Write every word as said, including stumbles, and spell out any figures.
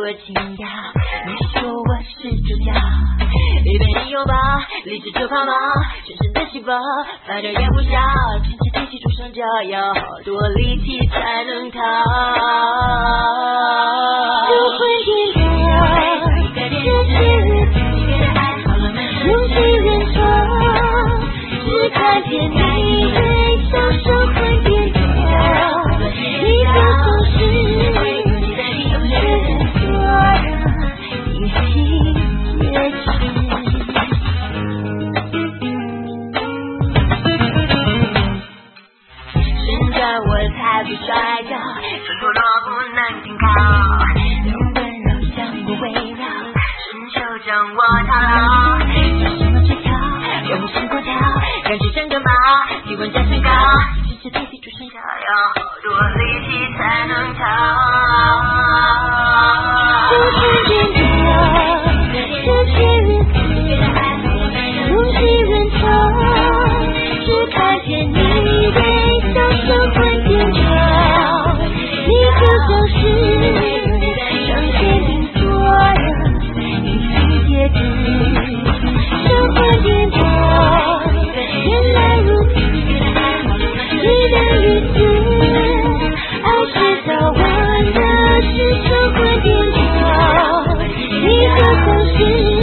情调，你说我是主角，一被你拥抱，理智就跑吗？全身的细胞发热也不小，轻轻提起出双脚，要好多力气才能逃。 如魂颠倒，这些日子用尽人生，只看见你微笑，手魂颠倒，你就总是全人所让，一起结识。 现在我才不摔跤，生活若不能停靠，用温柔将我围绕，伸手将我套牢，像什么诀窍，用心过跳，感觉像个猫，体温加升高，直接提起出双脚，要好多力气才能逃。 如魂颠倒，这些日子用尽人潮，只看见你微笑，手魂颠倒，你就像是上天定做的一起结局。手魂颠倒，原来如此，你的日子，爱是早晚的事。手魂颠倒，你就像是